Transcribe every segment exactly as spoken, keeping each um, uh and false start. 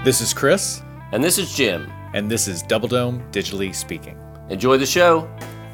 This is Chris. And this is Jim. And this is Double Dome Digitally Speaking. Enjoy the show.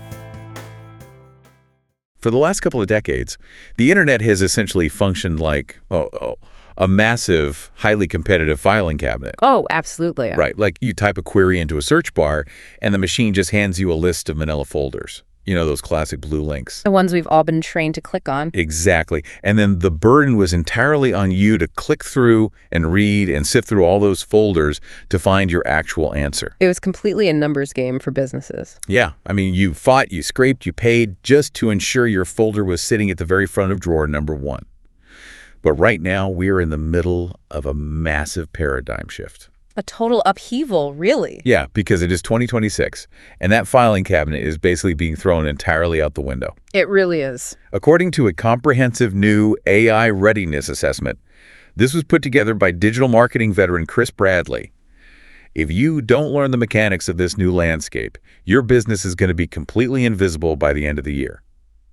For the last couple of decades, the internet has essentially functioned like oh, oh, a massive, highly competitive filing cabinet. Oh, absolutely. Right. Like you type a query into a search bar, and the machine just hands you a list of manila folders. You know, those classic blue links. The ones we've all been trained to click on. Exactly. And then the burden was entirely on you to click through and read and sift through all those folders to find your actual answer. It was completely a numbers game for businesses. Yeah. I mean, you fought, you scraped, you paid just to ensure your folder was sitting at the very front of drawer number one. But right now, we're in the middle of a massive paradigm shift. A total upheaval, really. Yeah, because it is twenty twenty-six, and that filing cabinet is basically being thrown entirely out the window. It really is. According to a comprehensive new A I readiness assessment, this was put together by digital marketing veteran Chris Bradley. If you don't learn the mechanics of this new landscape, your business is going to be completely invisible by the end of the year.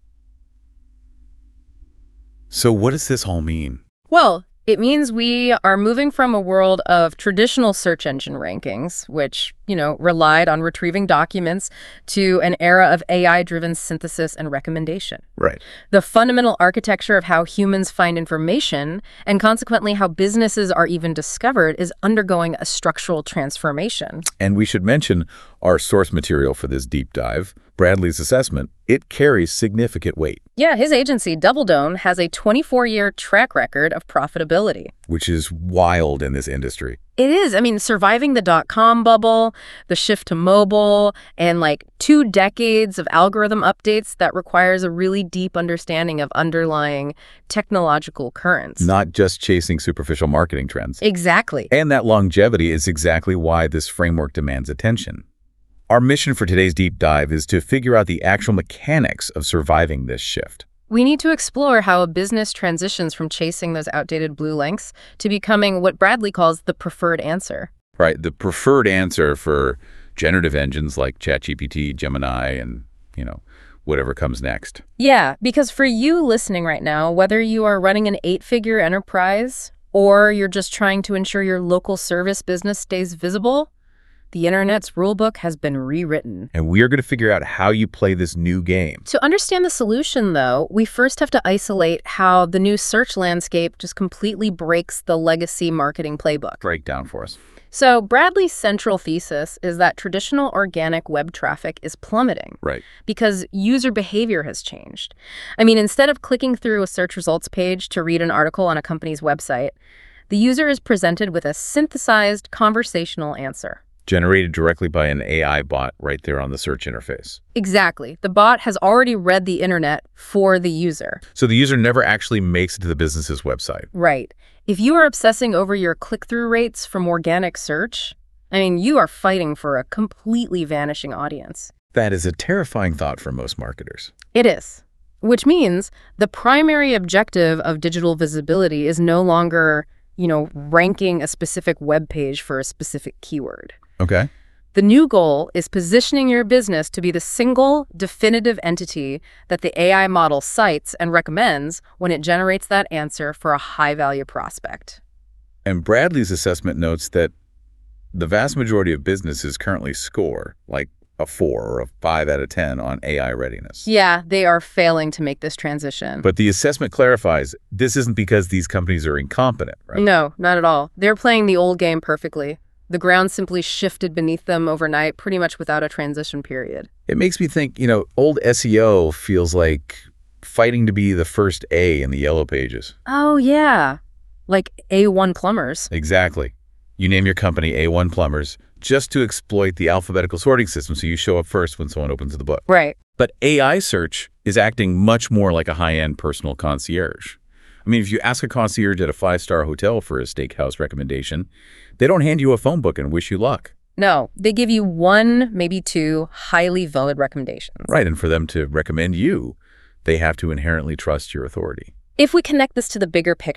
So what does this all mean? Well, it means we are moving from a world of traditional search engine rankings, which, you know, relied on retrieving documents, to an era of A I-driven synthesis and recommendation. Right. The fundamental architecture of how humans find information, and consequently how businesses are even discovered, is undergoing a structural transformation. And we should mention our source material for this deep dive, Bradley's assessment. It carries significant weight. Yeah, his agency, Double Dome, has a twenty-four year track record of profitability. Which is wild in this industry. It is. I mean, surviving the dot-com bubble, the shift to mobile, and like two decades of algorithm updates that requires a really deep understanding of underlying technological currents. Not just chasing superficial marketing trends. Exactly. And that longevity is exactly why this framework demands attention. Our mission for today's deep dive is to figure out the actual mechanics of surviving this shift. We need to explore how a business transitions from chasing those outdated blue links to becoming what Bradley calls the preferred answer. Right, the preferred answer for generative engines like ChatGPT, Gemini, and, you know, whatever comes next. Yeah, because for you listening right now, whether you are running an eight-figure enterprise or you're just trying to ensure your local service business stays visible, the internet's rulebook has been rewritten. And we are going to figure out how you play this new game. To understand the solution, though, we first have to isolate how the new search landscape just completely breaks the legacy marketing playbook. Break down for us. So Bradley's central thesis is that traditional organic web traffic is plummeting. Right. Because user behavior has changed. I mean, instead of clicking through a search results page to read an article on a company's website, the user is presented with a synthesized conversational answer. Generated directly by an A I bot right there on the search interface. Exactly. The bot has already read the internet for the user. So the user never actually makes it to the business's website. Right. If you are obsessing over your click-through rates from organic search, I mean, you are fighting for a completely vanishing audience. That is a terrifying thought for most marketers. It is. Which means the primary objective of digital visibility is no longer, you know, ranking a specific web page for a specific keyword. Okay. The new goal is positioning your business to be the single definitive entity that the A I model cites and recommends when it generates that answer for a high-value prospect. And Bradley's assessment notes that the vast majority of businesses currently score like a four or a five out of ten on A I readiness. Yeah, they are failing to make this transition. But the assessment clarifies this isn't because these companies are incompetent, right? No, not at all. They're playing the old game perfectly. The ground simply shifted beneath them overnight, pretty much without a transition period. It makes me think, you know, old S E O feels like fighting to be the first A in the yellow pages. Oh, yeah. Like A one Plumbers. Exactly. You name your company A one Plumbers just to exploit the alphabetical sorting system so you show up first when someone opens the book. Right. But A I search is acting much more like a high-end personal concierge. I mean, if you ask a concierge at a five-star hotel for a steakhouse recommendation, they don't hand you a phone book and wish you luck. No, they give you one, maybe two, highly valid recommendations. Right, and for them to recommend you, they have to inherently trust your authority. If we connect this to the bigger picture,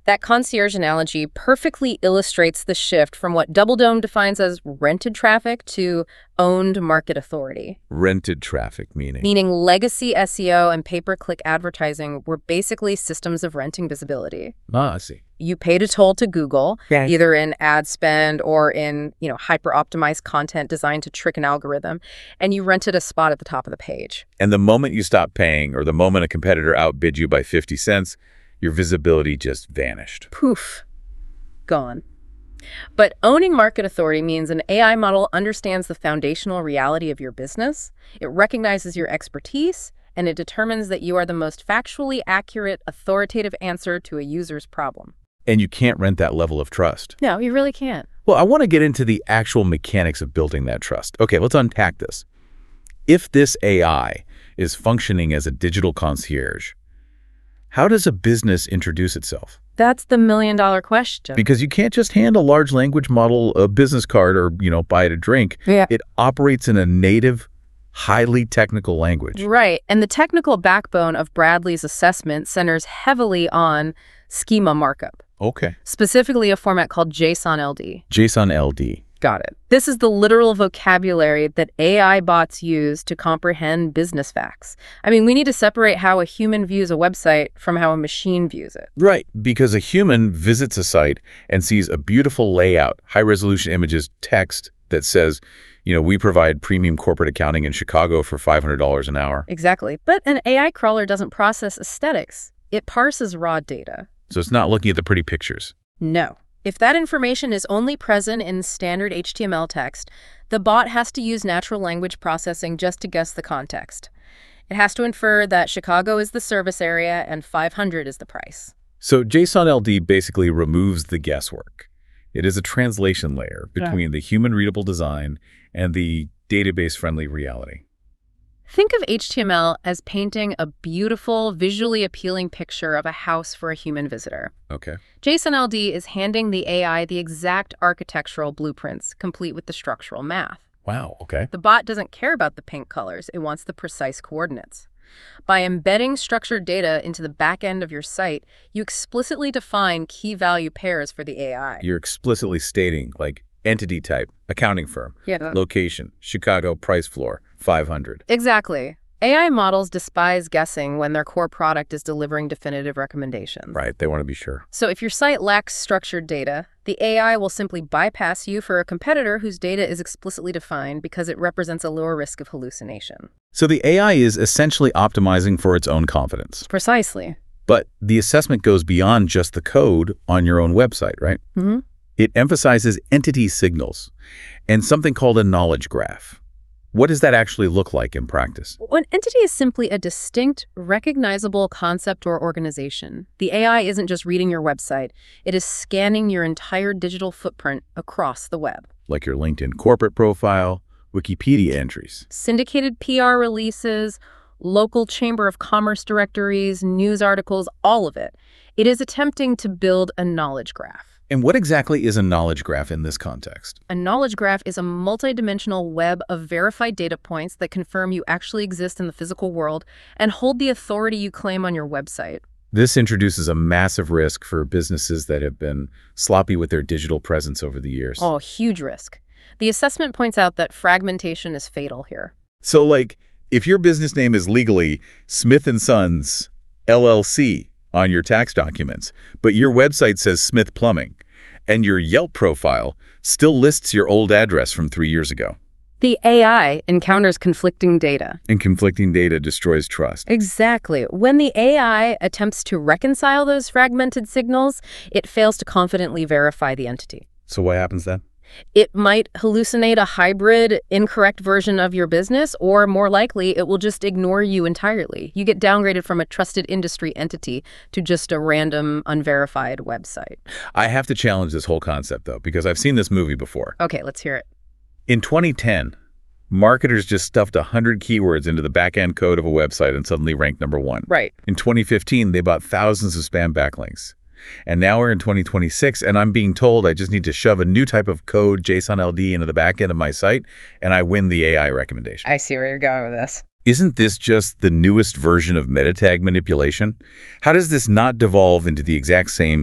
That concierge analogy perfectly illustrates the shift from what Double Dome defines as rented traffic to owned market authority. Rented traffic, meaning? Meaning legacy S E O and pay-per-click advertising were basically systems of renting visibility. Ah, I see. You paid a toll to Google, Yeah. either in ad spend or in, you know, hyper-optimized content designed to trick an algorithm, and you rented a spot at the top of the page. And the moment you stop paying, or the moment a competitor outbid you by fifty cents, your visibility just vanished. Poof. Gone. But owning market authority means an A I model understands the foundational reality of your business, it recognizes your expertise, and it determines that you are the most factually accurate, authoritative answer to a user's problem. And you can't rent that level of trust. No, you really can't. Well, I want to get into the actual mechanics of building that trust. Okay, let's unpack this. If this A I is functioning as a digital concierge, how does a business introduce itself? That's the million-dollar question. Because you can't just hand a large language model a business card or, you know, buy it a drink. Yeah. It operates in a native, highly technical language. Right, and the technical backbone of Bradley's assessment centers heavily on schema markup, Okay. specifically a format called JSON L D. JSON L D. Got it. This is the literal vocabulary that A I bots use to comprehend business facts. I mean, we need to separate how a human views a website from how a machine views it. Right, because a human visits a site and sees a beautiful layout, high-resolution images, text that says, you know, we provide premium corporate accounting in Chicago for five hundred dollars an hour. Exactly. But an A I crawler doesn't process aesthetics. It parses raw data. So it's not looking at the pretty pictures. No. If that information is only present in standard H T M L text, the bot has to use natural language processing just to guess the context. It has to infer that Chicago is the service area and five hundred is the price. So JSON L D basically removes the guesswork. It is a translation layer between the human-readable design and the database-friendly reality. Think of H T M L as painting a beautiful, visually appealing picture of a house for a human visitor. Okay. JSON L D is handing the A I the exact architectural blueprints, complete with the structural math. Wow, okay. The bot doesn't care about the paint colors, it wants the precise coordinates. By embedding structured data into the back end of your site, you explicitly define key value pairs for the A I. You're explicitly stating, like, entity type, accounting firm, Yeah. location, Chicago price floor, five hundred. Exactly. A I models despise guessing when their core product is delivering definitive recommendations. Right, they want to be sure. So if your site lacks structured data, the A I will simply bypass you for a competitor whose data is explicitly defined because it represents a lower risk of hallucination. So the A I is essentially optimizing for its own confidence. Precisely. But the assessment goes beyond just the code on your own website, right? Mm-hmm. It emphasizes entity signals and something called a knowledge graph. What does that actually look like in practice? An entity is simply a distinct, recognizable concept or organization. The A I isn't just reading your website. It is scanning your entire digital footprint across the web. Like your LinkedIn corporate profile, Wikipedia entries. Syndicated P R releases, local Chamber of Commerce directories, news articles, all of it. It is attempting to build a knowledge graph. And what exactly is a knowledge graph in this context? A knowledge graph is a multidimensional web of verified data points that confirm you actually exist in the physical world and hold the authority you claim on your website. This introduces a massive risk for businesses that have been sloppy with their digital presence over the years. Oh, huge risk. The assessment points out that fragmentation is fatal here. So, like, if your business name is legally Smith and Sons, L L C, on your tax documents, but your website says Smith Plumbing, and your Yelp profile still lists your old address from three years ago. The A I encounters conflicting data. And conflicting data destroys trust. Exactly. When the A I attempts to reconcile those fragmented signals, it fails to confidently verify the entity. So what happens then? It might hallucinate a hybrid, incorrect version of your business, or more likely, it will just ignore you entirely. You get downgraded from a trusted industry entity to just a random, unverified website. I have to challenge this whole concept, though, because I've seen this movie before. Okay, let's hear it. In twenty ten, marketers just stuffed one hundred keywords into the back-end code of a website and suddenly ranked number one. Right. In twenty fifteen, they bought thousands of spam backlinks. And now we're in twenty twenty-six, and I'm being told I just need to shove a new type of code, JSON L D, into the back end of my site, and I win the A I recommendation. I see where you're going with this. Isn't this just the newest version of meta tag manipulation? How does this not devolve into the exact same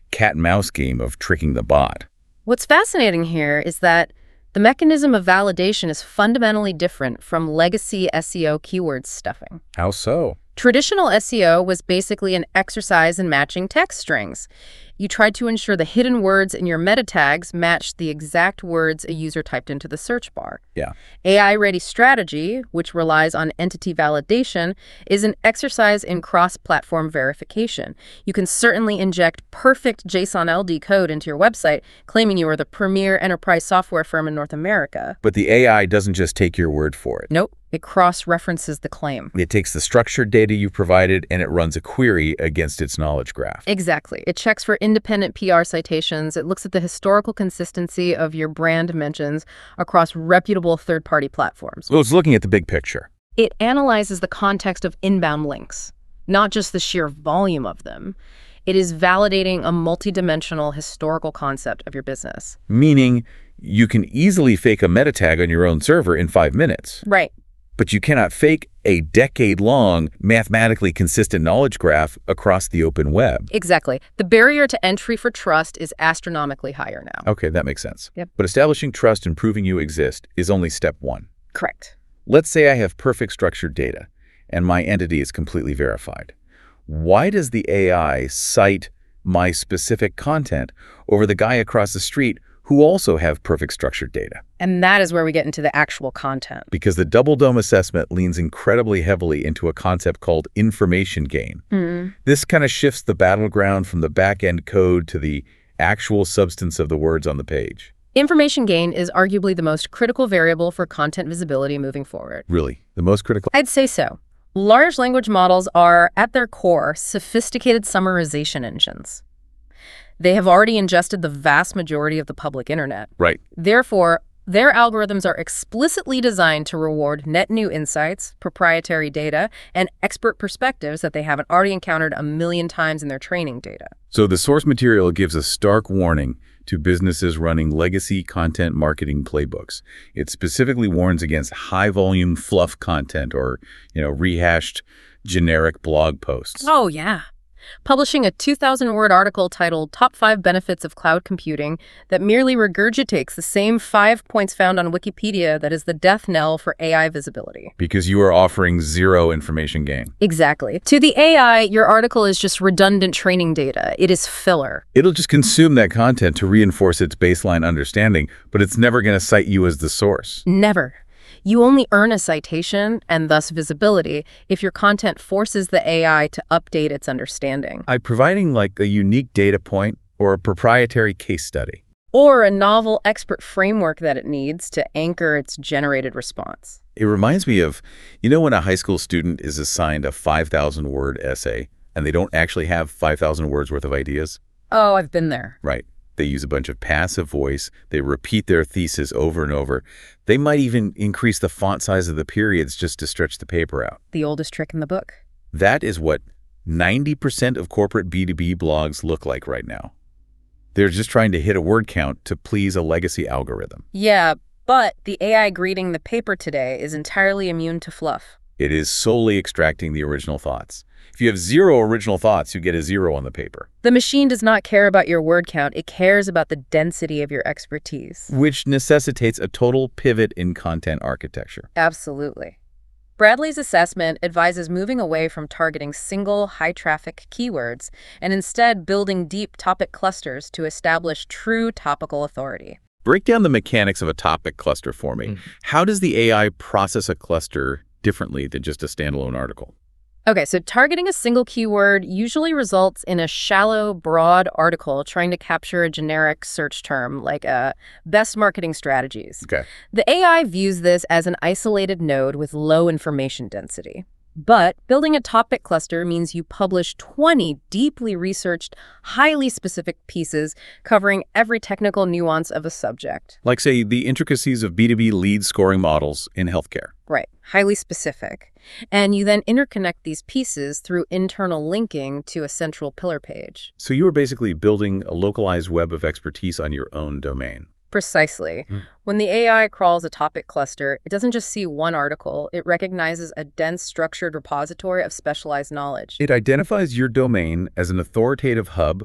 cat and mouse game of tricking the bot. What's fascinating here is that the mechanism of validation is fundamentally different from legacy S E O keyword stuffing. How so? Traditional S E O was basically an exercise in matching text strings. You tried to ensure the hidden words in your meta tags matched the exact words a user typed into the search bar. Yeah. A I-ready strategy, which relies on entity validation, is an exercise in cross-platform verification. You can certainly inject perfect JSON L D code into your website, claiming you are the premier enterprise software firm in North America. But the A I doesn't just take your word for it. Nope. It cross-references the claim. It takes the structured data you provided and it runs a query against its knowledge graph. Exactly. It checks for independent P R citations. It looks at the historical consistency of your brand mentions across reputable third-party platforms. Well, it's looking at the big picture. It analyzes the context of inbound links, not just the sheer volume of them. It is validating a multidimensional historical concept of your business. Meaning you can easily fake a meta tag on your own server in five minutes. Right. But you cannot fake a decade-long, mathematically consistent knowledge graph across the open web. Exactly. The barrier to entry for trust is astronomically higher now. Okay, that makes sense. Yep. But establishing trust and proving you exist is only step one. Correct. Let's say I have perfect structured data and my entity is completely verified. Why does the A I cite my specific content over the guy across the street who also have perfect structured data? And that is where we get into the actual content. Because the Double Dome assessment leans incredibly heavily into a concept called information gain. Mm. This kind of shifts the battleground from the back-end code to the actual substance of the words on the page. Information gain is arguably the most critical variable for content visibility moving forward. Really? The most critical? I'd say so. Large language models are, at their core, sophisticated summarization engines. They have already ingested the vast majority of the public internet. Right. Therefore, their algorithms are explicitly designed to reward net new insights, proprietary data, and expert perspectives that they haven't already encountered a million times in their training data. So the source material gives a stark warning to businesses running legacy content marketing playbooks. It specifically warns against high-volume fluff content or, you know, rehashed generic blog posts. Oh, yeah. Publishing a two thousand word article titled Top five Benefits of Cloud Computing that merely regurgitates the same five points found on Wikipedia that is the death knell for A I visibility. Because you are offering zero information gain. Exactly. To the A I, your article is just redundant training data. It is filler. It'll just consume that content to reinforce its baseline understanding, but it's never going to cite you as the source. Never. You only earn a citation, and thus visibility, if your content forces the A I to update its understanding. By providing like a unique data point or a proprietary case study. Or a novel expert framework that it needs to anchor its generated response. It reminds me of, you know when a high school student is assigned a five thousand word essay and they don't actually have five thousand words worth of ideas? Oh, I've been there. Right. They use a bunch of passive voice. They repeat their thesis over and over. They might even increase the font size of the periods just to stretch the paper out. The oldest trick in the book. That is what ninety percent of corporate B two B blogs look like right now. They're just trying to hit a word count to please a legacy algorithm. Yeah, but the A I greeting the paper today is entirely immune to fluff. It is solely extracting the original thoughts. If you have zero original thoughts, you get a zero on the paper. The machine does not care about your word count. It cares about the density of your expertise. Which necessitates a total pivot in content architecture. Absolutely. Bradley's assessment advises moving away from targeting single, high-traffic keywords and instead building deep topic clusters to establish true topical authority. Break down the mechanics of a topic cluster for me. Mm. How does the A I process a cluster differently than just a standalone article? Okay, so targeting a single keyword usually results in a shallow, broad article trying to capture a generic search term, like uh, best marketing strategies. Okay. The A I views this as an isolated node with low information density. But building a topic cluster means you publish twenty deeply researched, highly specific pieces covering every technical nuance of a subject. Like, say, the intricacies of B two B lead scoring models in healthcare. Right, highly specific. And you then interconnect these pieces through internal linking to a central pillar page. So you are basically building a localized web of expertise on your own domain. Precisely. Hmm. When the A I crawls a topic cluster, it doesn't just see one article. It recognizes a dense, structured repository of specialized knowledge. It identifies your domain as an authoritative hub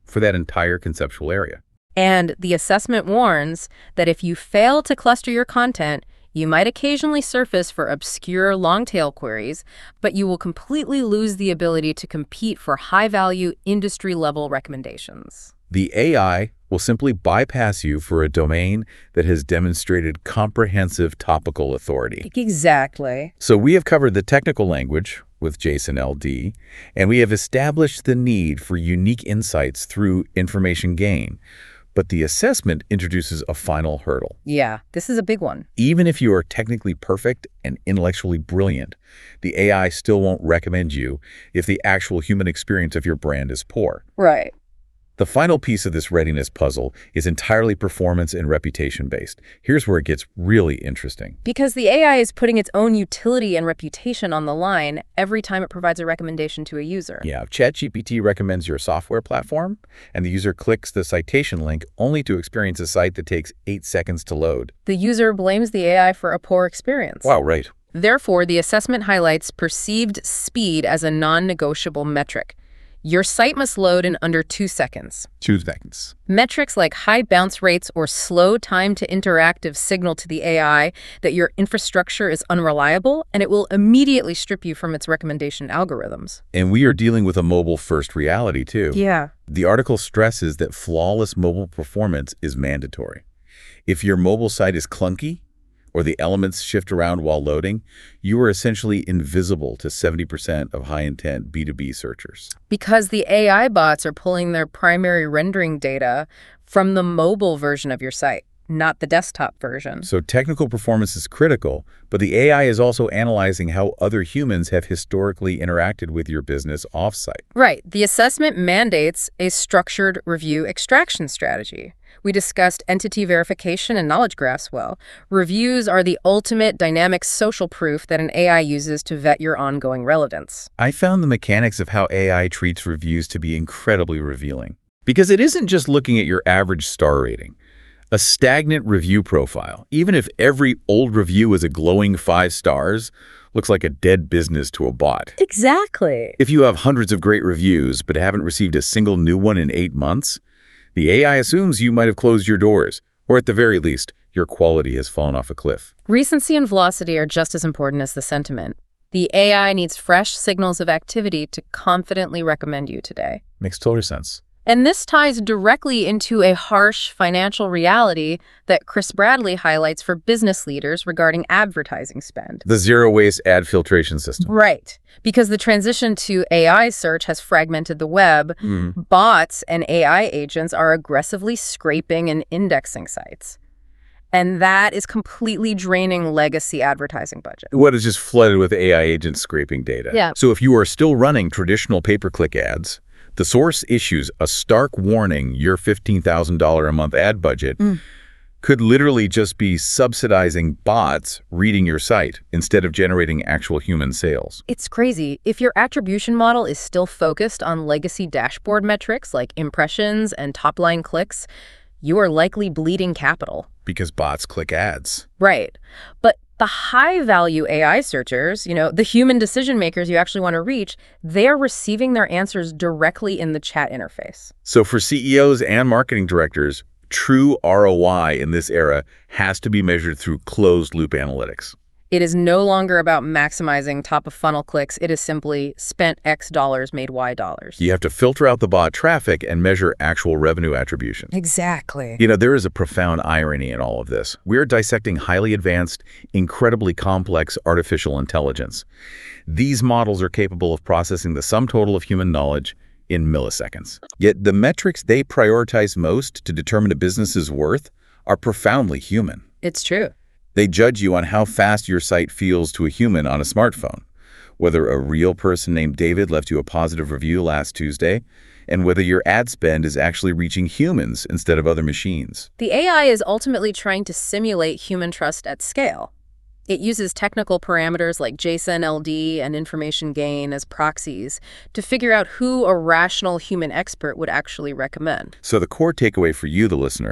for that entire conceptual area. And the assessment warns that if you fail to cluster your content, you might occasionally surface for obscure long-tail queries, but you will completely lose the ability to compete for high-value, industry-level recommendations. The A I will simply bypass you for a domain that has demonstrated comprehensive topical authority. Exactly. So we have covered the technical language with JSON L D, and we have established the need for unique insights through information gain. But the assessment introduces a final hurdle. Yeah, this is a big one. Even if you are technically perfect and intellectually brilliant, the A I still won't recommend you if the actual human experience of your brand is poor. Right. The final piece of this readiness puzzle is entirely performance and reputation-based. Here's where it gets really interesting. Because the A I is putting its own utility and reputation on the line every time it provides a recommendation to a user. Yeah, if ChatGPT recommends your software platform, and the user clicks the citation link only to experience a site that takes eight seconds to load. The user blames the A I for a poor experience. Wow, right. Therefore, the assessment highlights perceived speed as a non-negotiable metric. Your site must load in under two seconds. Two seconds. Metrics like high bounce rates or slow time to interactive signal to the A I that your infrastructure is unreliable, and it will immediately strip you from its recommendation algorithms. And we are dealing with a mobile-first reality, too. Yeah. The article stresses that flawless mobile performance is mandatory. If your mobile site is clunky, or the elements shift around while loading, you are essentially invisible to seventy percent of high-intent B two B searchers. Because the A I bots are pulling their primary rendering data from the mobile version of your site, not the desktop version. So technical performance is critical, but the A I is also analyzing how other humans have historically interacted with your business off-site. Right. The assessment mandates a structured review extraction strategy. We discussed entity verification and knowledge graphs well. Reviews are the ultimate dynamic social proof that an A I uses to vet your ongoing relevance. I found the mechanics of how A I treats reviews to be incredibly revealing. Because it isn't just looking at your average star rating. A stagnant review profile, even if every old review is a glowing five stars, looks like a dead business to a bot. Exactly. If you have hundreds of great reviews but haven't received a single new one in eight months, the A I assumes you might have closed your doors, or at the very least, your quality has fallen off a cliff. Recency and velocity are just as important as the sentiment. The A I needs fresh signals of activity to confidently recommend you today. Makes total sense. And this ties directly into a harsh financial reality that Chris Bradley highlights for business leaders regarding advertising spend. The zero-waste ad filtration system. Right. Because the transition to A I search has fragmented the web, Mm. bots and A I agents are aggressively scraping and indexing sites. And that is completely draining legacy advertising budget. What is just flooded with A I agents scraping data. Yeah. So if you are still running traditional pay-per-click ads, the source issues a stark warning your fifteen thousand dollars a month ad budget Mm. could literally just be subsidizing bots reading your site instead of generating actual human sales. It's crazy. If your attribution model is still focused on legacy dashboard metrics like impressions and top-line clicks, you are likely bleeding capital. Because bots click ads. Right. But the high-value A I searchers, you know, the human decision makers you actually want to reach, they're receiving their answers directly in the chat interface. So for C E Os and marketing directors, true R O I in this era has to be measured through closed-loop analytics. It is no longer about maximizing top-of-funnel clicks. It is simply spent X dollars, made Y dollars. You have to filter out the bot traffic and measure actual revenue attribution. Exactly. You know, there is a profound irony in all of this. We're dissecting highly advanced, incredibly complex artificial intelligence. These models are capable of processing the sum total of human knowledge in milliseconds. Yet the metrics they prioritize most to determine a business's worth are profoundly human. It's true. They judge you on how fast your site feels to a human on a smartphone, whether a real person named David left you a positive review last Tuesday, and whether your ad spend is actually reaching humans instead of other machines. The A I is ultimately trying to simulate human trust at scale. It uses technical parameters like JSON L D and information gain as proxies to figure out who a rational human expert would actually recommend. So the core takeaway for you, the listener,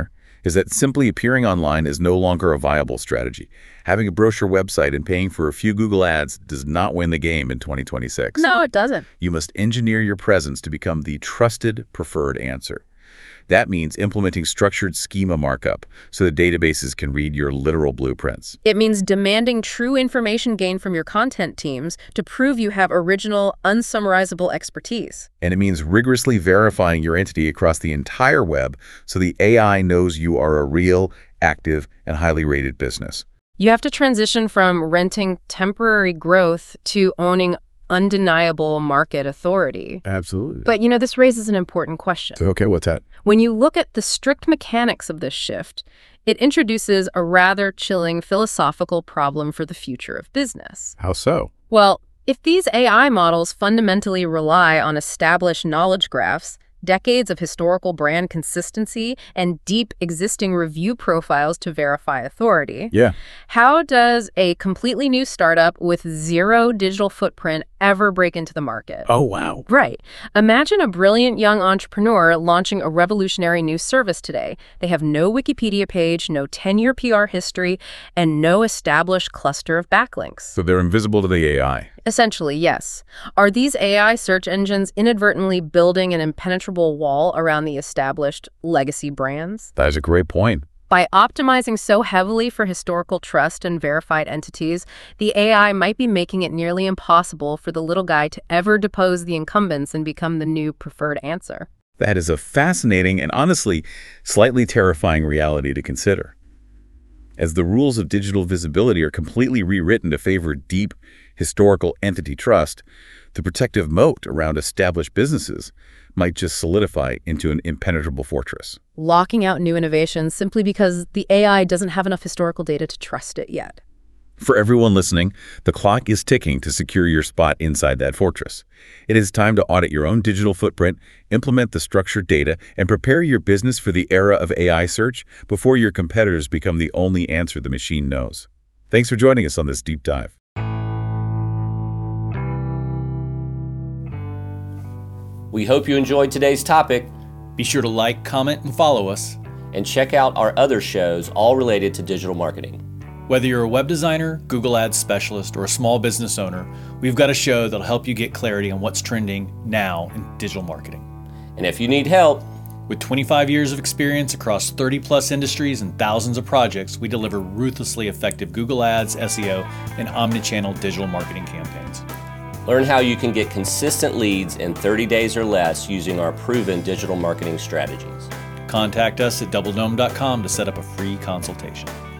is that simply appearing online is no longer a viable strategy. Having a brochure website and paying for a few Google ads does not win the game in twenty twenty-six. No, it doesn't. You must engineer your presence to become the trusted, preferred answer. That means implementing structured schema markup so the databases can read your literal blueprints. It means demanding true information gained from your content teams to prove you have original, unsummarizable expertise. And it means rigorously verifying your entity across the entire web so the A I knows you are a real, active, and highly rated business. You have to transition from renting temporary growth to owning undeniable market authority. Absolutely. But, you know, this raises an important question. So, okay, what's that? When you look at the strict mechanics of this shift, it introduces a rather chilling philosophical problem for the future of business. How so? Well, if these A I models fundamentally rely on established knowledge graphs, decades of historical brand consistency, and deep existing review profiles to verify authority, Yeah. how does a completely new startup with zero digital footprint ever break into the market? Oh, wow. Right. Imagine a brilliant young entrepreneur launching a revolutionary new service today. They have no Wikipedia page, no ten-year P R history, and no established cluster of backlinks. So they're invisible to the A I. Essentially, yes. Are these A I search engines inadvertently building an impenetrable wall around the established legacy brands? That is a great point. By optimizing so heavily for historical trust and verified entities, the A I might be making it nearly impossible for the little guy to ever depose the incumbents and become the new preferred answer. That is a fascinating and honestly slightly terrifying reality to consider. As the rules of digital visibility are completely rewritten to favor deep historical entity trust, the protective moat around established businesses might just solidify into an impenetrable fortress. Locking out new innovations simply because the A I doesn't have enough historical data to trust it yet. For everyone listening, the clock is ticking to secure your spot inside that fortress. It is time to audit your own digital footprint, implement the structured data, and prepare your business for the era of A I search before your competitors become the only answer the machine knows. Thanks for joining us on this deep dive. We hope you enjoyed today's topic, Be sure to like, comment, and follow us. and check out our other shows all related to digital marketing. Whether you're a web designer, Google Ads specialist, or a small business owner, we've got a show that'll help you get clarity on what's trending now in digital marketing. And if you need help, With twenty-five years of experience across thirty plus industries and thousands of projects, we deliver ruthlessly effective Google Ads, S E O, and omnichannel digital marketing campaigns. learn how you can get consistent leads in thirty days or less using our proven digital marketing strategies. Contact us at double dome dot com to set up a free consultation.